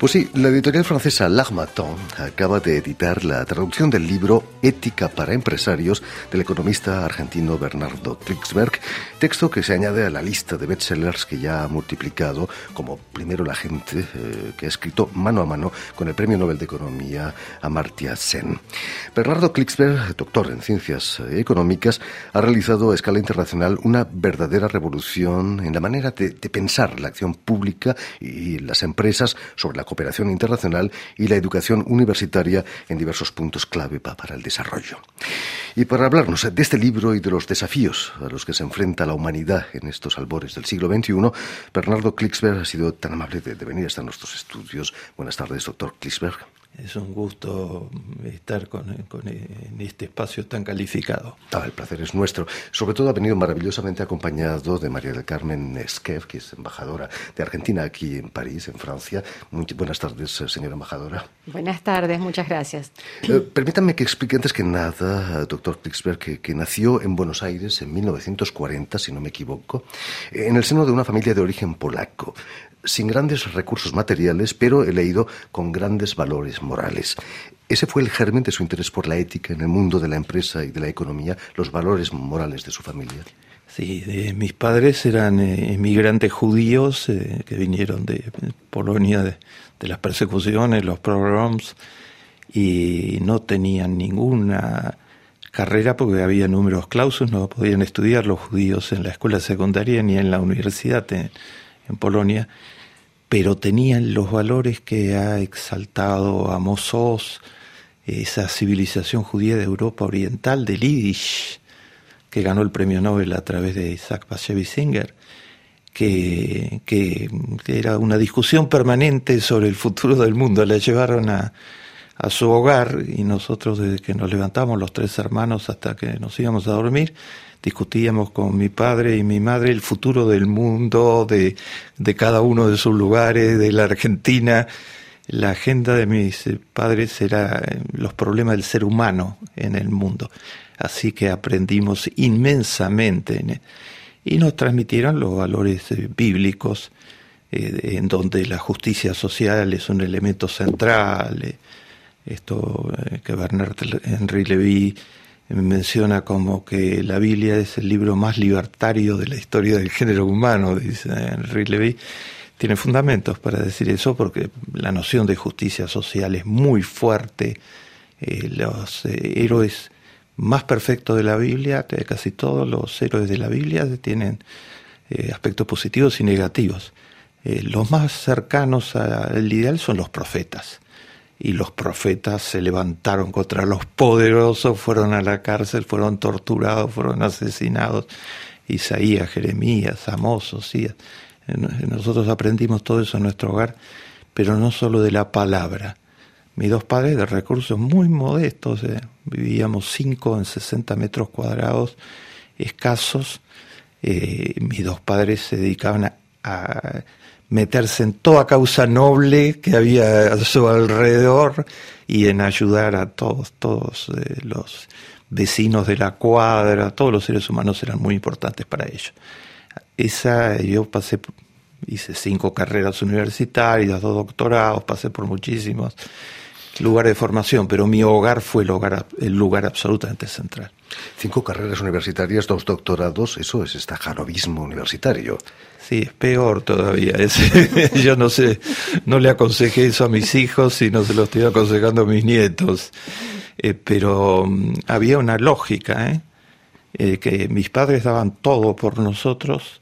Pues sí, la editorial francesa L'Harmattan acaba de editar la traducción del libro Ética para empresarios del economista argentino Bernardo Klicksberg, texto que se añade a la lista de bestsellers que ya ha multiplicado como primero la gente que ha escrito mano a mano con el Premio Nobel de Economía Amartya Sen. Bernardo Klicksberg, doctor en ciencias económicas, ha realizado a escala internacional una verdadera revolución en la manera de pensar la acción pública y las empresas sobre la cooperación internacional y la educación universitaria en diversos puntos clave para el desarrollo. Y para hablarnos de este libro y de los desafíos a los que se enfrenta la humanidad en estos albores del siglo XXI, Bernardo Klicksberg ha sido tan amable de venir hasta nuestros estudios. Buenas tardes, doctor Klicksberg. Es un gusto estar en este espacio tan calificado. El placer es nuestro. Sobre todo ha venido maravillosamente acompañado de María del Carmen Esquef, que es embajadora de Argentina aquí en París, en Francia. Muy buenas tardes, señora embajadora. Buenas tardes, muchas gracias. Permítanme que explique antes que nada, doctor Klicksberg, que nació en Buenos Aires en 1940, si no me equivoco, en el seno de una familia de origen polaco, sin grandes recursos materiales, pero he leído con grandes valores morales. Ese fue el germen de su interés por la ética en el mundo de la empresa y de la economía, los valores morales de su familia. Sí, mis padres eran inmigrantes judíos que vinieron de Polonia, de las persecuciones, los pogroms, y no tenían ninguna carrera porque había números clausus, no podían estudiar los judíos en la escuela secundaria ni en la universidad en Polonia, pero tenían los valores que ha exaltado Amos Oz, esa civilización judía de Europa Oriental, del Yiddish, que ganó el premio Nobel a través de Isaac Bashevis Singer, que era una discusión permanente sobre el futuro del mundo. La llevaron a su hogar y nosotros, desde que nos levantamos los tres hermanos hasta que nos íbamos a dormir, discutíamos con mi padre y mi madre el futuro del mundo, de cada uno de sus lugares, de la Argentina. La agenda de mis padres era los problemas del ser humano en el mundo. Así que aprendimos inmensamente y nos transmitieron los valores bíblicos, en donde la justicia social es un elemento central. Esto que Bernard Henry Levy menciona como que la Biblia es el libro más libertario de la historia del género humano, dice Henry Levy. Tiene fundamentos para decir eso porque la noción de justicia social es muy fuerte. Los héroes más perfectos de la Biblia, casi todos los héroes de la Biblia tienen aspectos positivos y negativos. Los más cercanos al ideal son los profetas. Y los profetas se levantaron contra los poderosos, fueron a la cárcel, fueron torturados, fueron asesinados. Isaías, Jeremías, Amós, Osías. Nosotros aprendimos todo eso en nuestro hogar, pero no solo de la palabra. Mis dos padres, de recursos muy modestos, vivíamos 5 en 60 metros cuadrados, escasos. Mis dos padres se dedicaban a meterse en toda causa noble que había a su alrededor y en ayudar a todos los vecinos de la cuadra. Todos los seres humanos eran muy importantes para ellos. Yo hice 5 carreras universitarias, 2 doctorados, pasé por muchísimos lugares de formación, pero mi hogar fue el lugar absolutamente central. 5 carreras universitarias, 2 doctorados, eso es estajarovismo universitario. Sí, es peor todavía. Yo no sé, no le aconsejé eso a mis hijos y no se lo estoy aconsejando a mis nietos. Pero había una lógica, que mis padres daban todo por nosotros,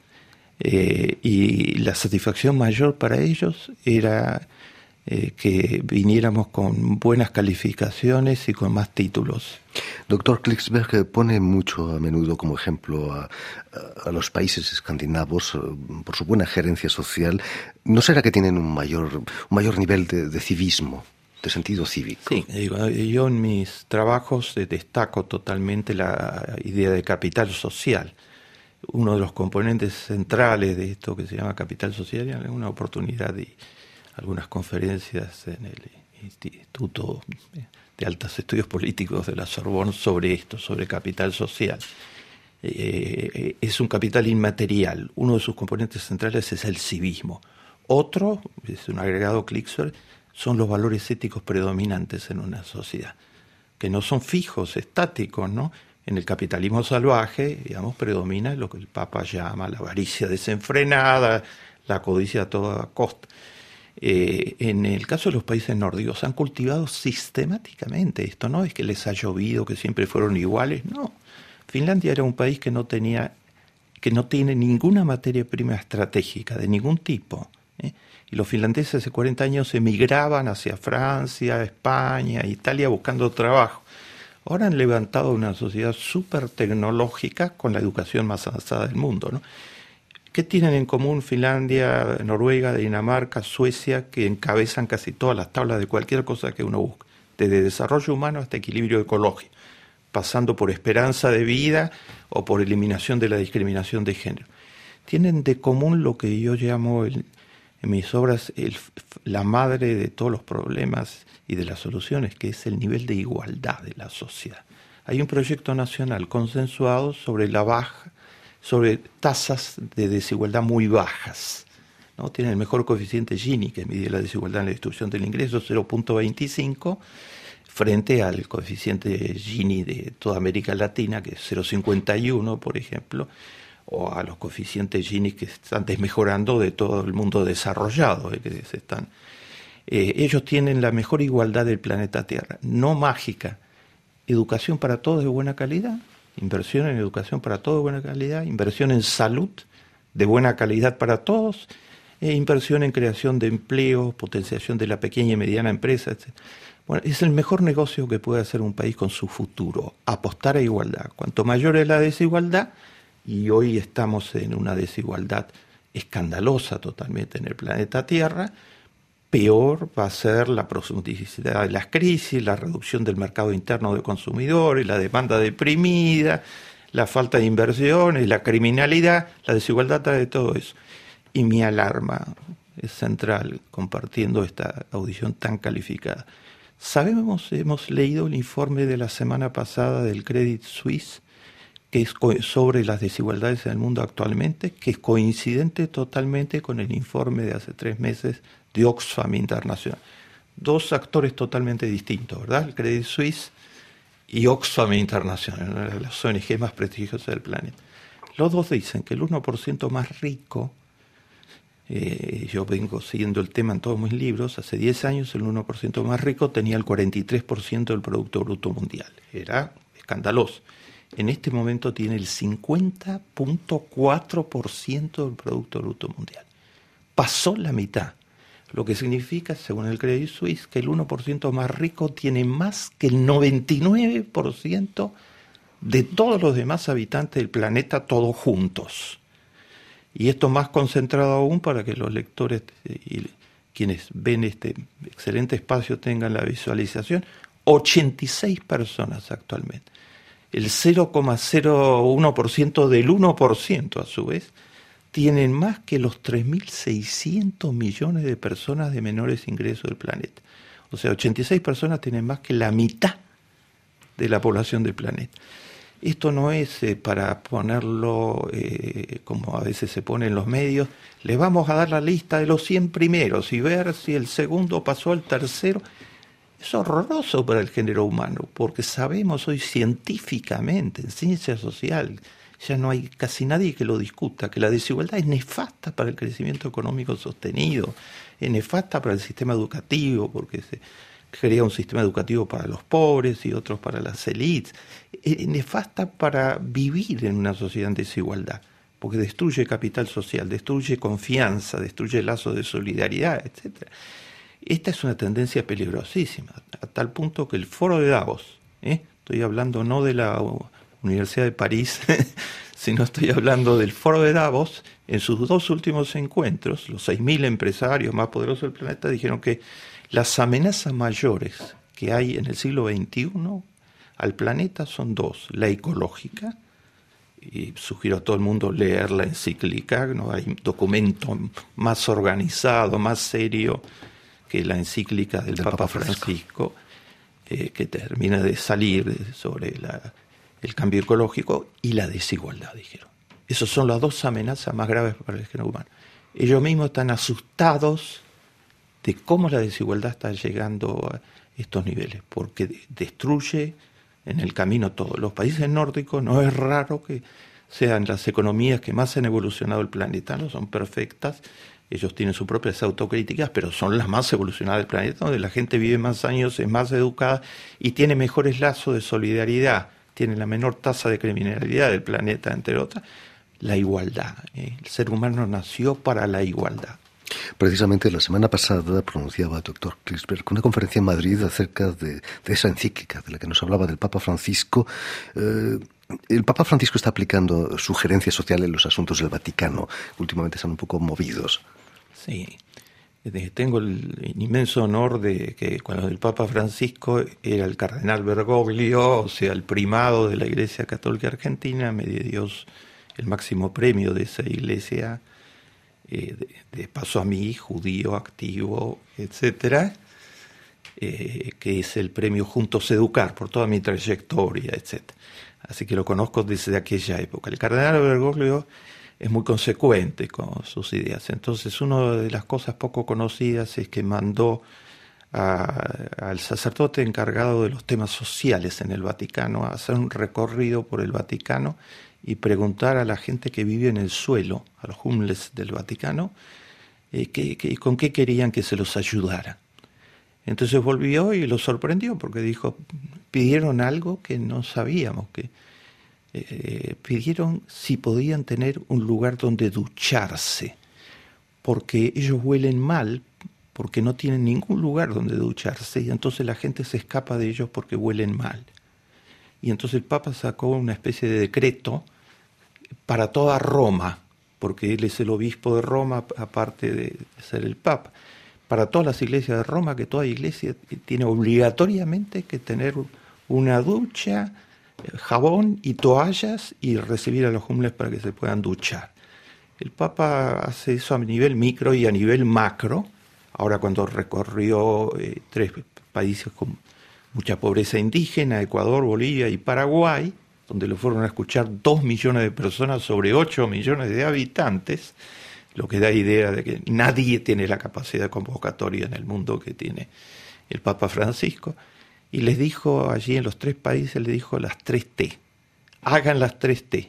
y la satisfacción mayor para ellos era que viniéramos con buenas calificaciones y con más títulos. Doctor Klicksberg pone mucho a menudo como ejemplo a los países escandinavos por su buena gerencia social. ¿No será que tienen un mayor nivel de civismo, de sentido cívico? Sí, yo en mis trabajos destaco totalmente la idea de capital social. Uno de los componentes centrales de esto que se llama capital social, es una oportunidad de algunas conferencias en el Instituto de Altos Estudios Políticos de la Sorbonne sobre esto, sobre capital social. Es un capital inmaterial. Uno de sus componentes centrales es el civismo. Otro, es un agregado Klicksberg, son los valores éticos predominantes en una sociedad, que no son fijos, estáticos, ¿no? En el capitalismo salvaje, digamos, predomina lo que el Papa llama la avaricia desenfrenada, la codicia a toda costa. En el caso de los países nórdicos han cultivado sistemáticamente esto, no es que les ha llovido, que siempre fueron iguales, no. Finlandia era un país que no tiene ninguna materia prima estratégica de ningún tipo, ¿eh? Y los finlandeses hace 40 años emigraban hacia Francia, España, Italia buscando trabajo. Ahora han levantado una sociedad súper tecnológica con la educación más avanzada del mundo, ¿no? ¿Qué tienen en común Finlandia, Noruega, Dinamarca, Suecia, que encabezan casi todas las tablas de cualquier cosa que uno busque? Desde desarrollo humano hasta equilibrio ecológico, pasando por esperanza de vida o por eliminación de la discriminación de género. Tienen de común lo que yo llamo en mis obras la madre de todos los problemas y de las soluciones, que es el nivel de igualdad de la sociedad. Hay un proyecto nacional consensuado sobre tasas de desigualdad muy bajas, ¿no? Tienen el mejor coeficiente Gini, que mide la desigualdad en la distribución del ingreso, 0.25, frente al coeficiente Gini de toda América Latina, que es 0.51, por ejemplo, o a los coeficientes Gini que están desmejorando de todo el mundo desarrollado, que se están... ellos tienen la mejor igualdad del planeta Tierra, no mágica. Educación para todos de buena calidad, inversión en educación para todos de buena calidad, inversión en salud de buena calidad para todos, inversión en creación de empleo, potenciación de la pequeña y mediana empresa, etc. Bueno, es el mejor negocio que puede hacer un país con su futuro, apostar a igualdad. Cuanto mayor es la desigualdad, y hoy estamos en una desigualdad escandalosa totalmente en el planeta Tierra, peor va a ser la profundicidad de las crisis, la reducción del mercado interno de consumidores, la demanda deprimida, la falta de inversiones, la criminalidad, la desigualdad trae todo eso. Y mi alarma es central, compartiendo esta audición tan calificada. Hemos leído el informe de la semana pasada del Credit Suisse, que es sobre las desigualdades en el mundo actualmente, que es coincidente totalmente con el informe de hace 3 meses de Oxfam Internacional. 2 actores totalmente distintos, ¿verdad? El Credit Suisse y Oxfam Internacional, una de las ONG más prestigiosas del planeta. Los dos dicen que el 1% más rico, yo vengo siguiendo el tema en todos mis libros, hace 10 años el 1% más rico tenía el 43% del Producto Bruto Mundial. Era escandaloso. En este momento tiene el 50.4% del Producto Bruto Mundial. Pasó la mitad, lo que significa, según el Credit Suisse, que el 1% más rico tiene más que el 99% de todos los demás habitantes del planeta, todos juntos. Y esto más concentrado aún para que los lectores y quienes ven este excelente espacio tengan la visualización. 86 personas actualmente. El 0,01% del 1%, a su vez, tienen más que los 3.600 millones de personas de menores ingresos del planeta. O sea, 86 personas tienen más que la mitad de la población del planeta. Esto no es para ponerlo como a veces se pone en los medios, le vamos a dar la lista de los 100 primeros y ver si el segundo pasó al tercero. Es horroroso para el género humano, porque sabemos hoy científicamente, en ciencia social, ya no hay casi nadie que lo discuta, que la desigualdad es nefasta para el crecimiento económico sostenido, es nefasta para el sistema educativo, porque se crea un sistema educativo para los pobres y otros para las élites, es nefasta para vivir en una sociedad en desigualdad, porque destruye capital social, destruye confianza, destruye lazos de solidaridad, etc. Esta es una tendencia peligrosísima, a tal punto que el Foro de Davos, estoy hablando no de la Universidad de París, sino estoy hablando del Foro de Davos, en sus 2 últimos encuentros, los 6.000 empresarios más poderosos del planeta dijeron que las amenazas mayores que hay en el siglo XXI al planeta son 2, la ecológica, y sugiero a todo el mundo leer la encíclica, no hay un documento más organizado, más serio que la encíclica del Papa Francisco, que termina de salir sobre el cambio ecológico y la desigualdad, dijeron. Esas son las 2 amenazas más graves para el género humano. ellos mismos están asustados de cómo la desigualdad está llegando a estos niveles, porque destruye en el camino todo. Los países nórdicos no es raro que sean las economías que más han evolucionado el planeta, no son perfectas, ellos tienen sus propias autocríticas, pero son las más evolucionadas del planeta, donde la gente vive más años, es más educada y tiene mejores lazos de solidaridad, tiene la menor tasa de criminalidad del planeta, entre otras, la igualdad. El ser humano nació para la igualdad. Precisamente la semana pasada pronunciaba el doctor Klingsberg una conferencia en Madrid acerca de esa encíclica de la que nos hablaba del Papa Francisco. El Papa Francisco está aplicando sugerencias sociales en los asuntos del Vaticano. Últimamente están un poco movidos. Sí, tengo el inmenso honor de que cuando el Papa Francisco era el cardenal Bergoglio, o sea, el primado de la Iglesia Católica Argentina, me dio Dios el máximo premio de esa iglesia, de paso a mí, judío, activo, etcétera, que es el premio Juntos Educar, por toda mi trayectoria, etcétera. Así que lo conozco desde aquella época. El cardenal Bergoglio es muy consecuente con sus ideas. Entonces, una de las cosas poco conocidas es que mandó al sacerdote encargado de los temas sociales en el Vaticano a hacer un recorrido por el Vaticano y preguntar a la gente que vive en el suelo, a los homeless del Vaticano, con qué querían que se los ayudara. Entonces volvió y lo sorprendió porque dijo, pidieron algo que no sabíamos, que pidieron si podían tener un lugar donde ducharse, porque ellos huelen mal, porque no tienen ningún lugar donde ducharse, y entonces la gente se escapa de ellos porque huelen mal. Y entonces el Papa sacó una especie de decreto para toda Roma, porque él es el obispo de Roma, aparte de ser el Papa, para todas las iglesias de Roma, que toda iglesia tiene obligatoriamente que tener una ducha, jabón y toallas y recibir a los homeless para que se puedan duchar. El Papa hace eso a nivel micro y a nivel macro. Ahora cuando recorrió 3 países con mucha pobreza indígena, Ecuador, Bolivia y Paraguay, donde lo fueron a escuchar 2 millones de personas sobre 8 millones de habitantes, lo que da idea de que nadie tiene la capacidad convocatoria en el mundo que tiene el Papa Francisco. Y les dijo allí en los 3 países, les dijo las 3 T. Hagan las 3 T.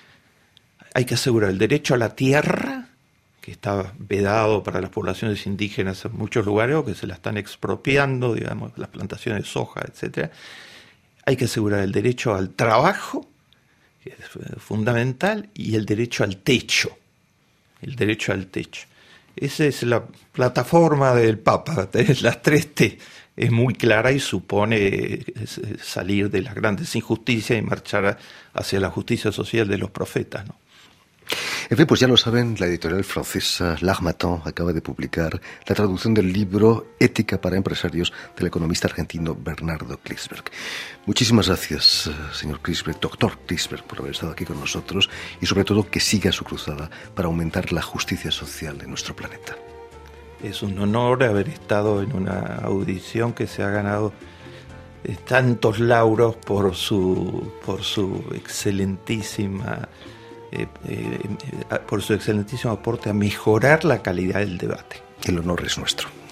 Hay que asegurar el derecho a la tierra, que está vedado para las poblaciones indígenas en muchos lugares, o que se la están expropiando, digamos, las plantaciones de soja, etcétera. Hay que asegurar el derecho al trabajo, que es fundamental, y el derecho al techo. El derecho al techo. Esa es la plataforma del Papa, las 3 T. Es muy clara y supone salir de las grandes injusticias y marchar hacia la justicia social de los profetas, ¿no? En fin, pues ya lo saben, la editorial francesa L'Harmattan acaba de publicar la traducción del libro Ética para empresarios del economista argentino Bernardo Klingsberg. Muchísimas gracias, señor Klingsberg, doctor Klingsberg, por haber estado aquí con nosotros y sobre todo que siga su cruzada para aumentar la justicia social en nuestro planeta. Es un honor haber estado en una audición que se ha ganado tantos lauros por su excelentísimo aporte a mejorar la calidad del debate. El honor es nuestro.